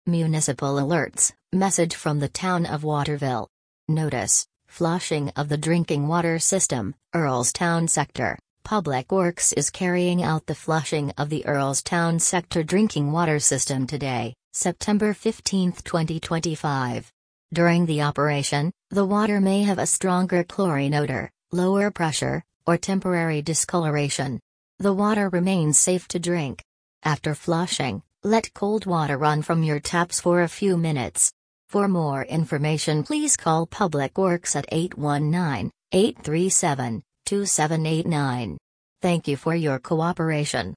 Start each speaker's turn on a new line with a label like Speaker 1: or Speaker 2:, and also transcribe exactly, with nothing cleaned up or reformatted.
Speaker 1: Municipal alerts, message from the town of Waterville. Notice, flushing of the drinking water system, Earlstown Sector. Public Works is carrying out the flushing of the Earlstown Sector drinking water system today, September fifteenth twenty twenty-five. During the operation, the water may have a stronger chlorine odor, lower pressure, or temporary discoloration. The water remains safe to drink. After flushing, let cold water run from your taps for a few minutes. For more information, please call Public Works at eight one nine, eight three seven, two seven eight nine. Thank you for your cooperation.